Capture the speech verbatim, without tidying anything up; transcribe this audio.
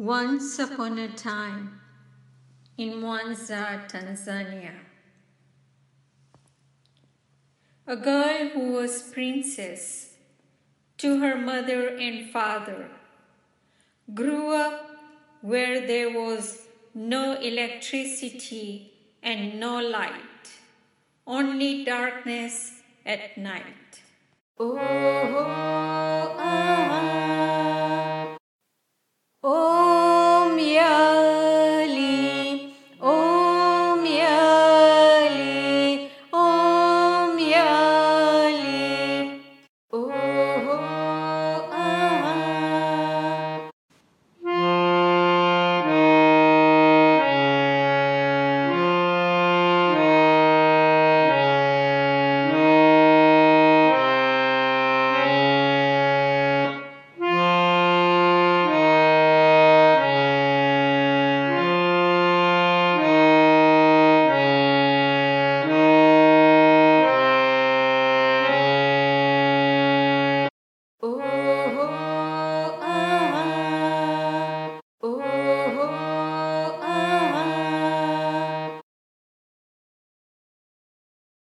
Once upon a time, in Mwanza, Tanzania, a girl who was princess to her mother and father grew up where there was no electricity and no light, only darkness at night. Oh,